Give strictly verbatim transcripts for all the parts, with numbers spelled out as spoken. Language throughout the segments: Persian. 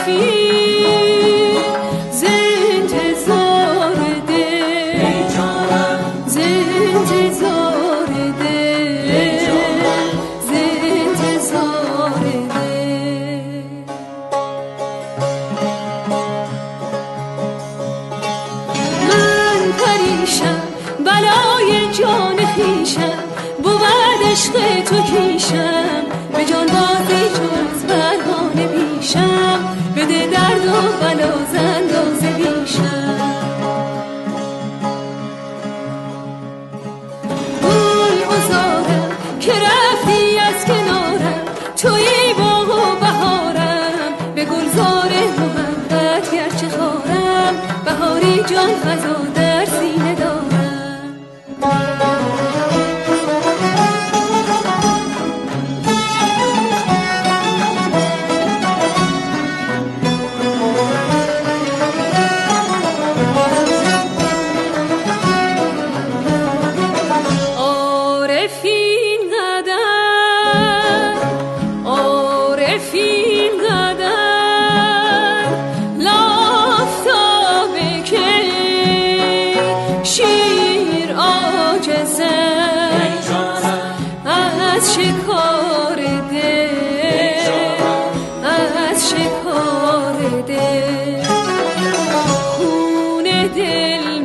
بلای جان خویشم بود عشق تو کیشم به جان بازی چو از پروانه پیشم بده درد و بلا ز اندازه بیشم گل بزارم که رفتی از کنارم توی باغ و بهارم به گلزار محبت گرچه خارم بهاری جان فزا در سینه دارم از شکار دل از شکار دل خون دل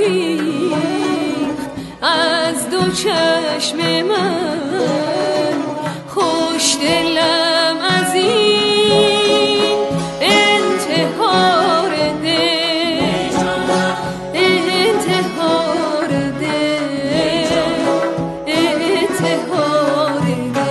بریخت از دو چشم من خوش دلم از این انتحار دل انتحار دل انتحار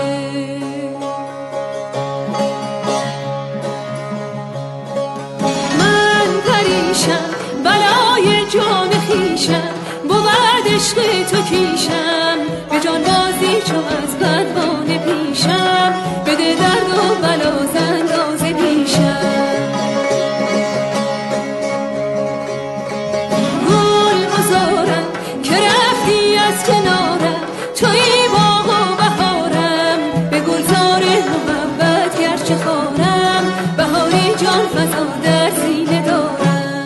بلای جان خویشم بود عشق تو کیشم به جان بازی چو از پروانه پیشم بده درد و بلا ز اندازه بیشم گل بزارم که رفتی از کنارم توی باغ و بهارم به گلزار محبت گرچه خارم بهاری جان فزا در سینه دارم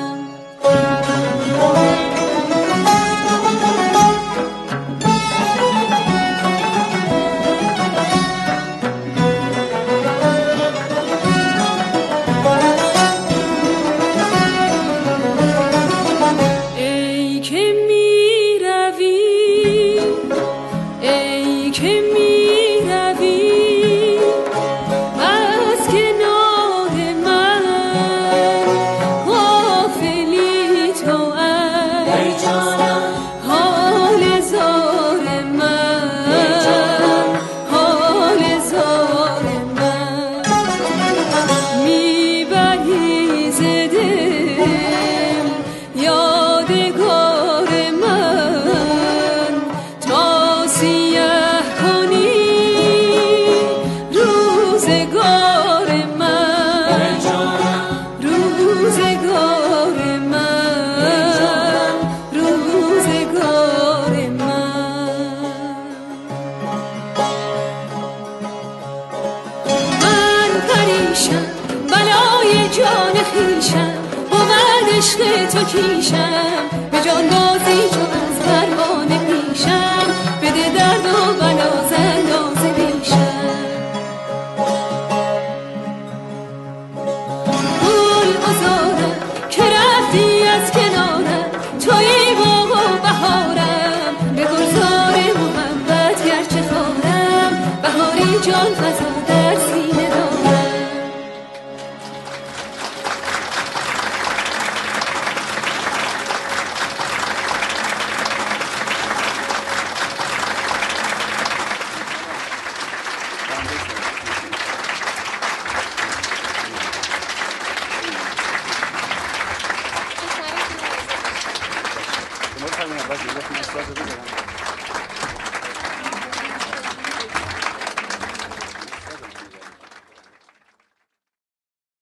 بلای جان خویشم بود عشق تو کیشم به جان بازی چو از پروانه پیشم بده درد و بلا ز اندازه بیشم گل بزارم که رفتی از کنارم توی باغ و بهارم به گلزار محبت گرچه خارم بهاری جان فزا در سینه دارم Vamos a ver una parte,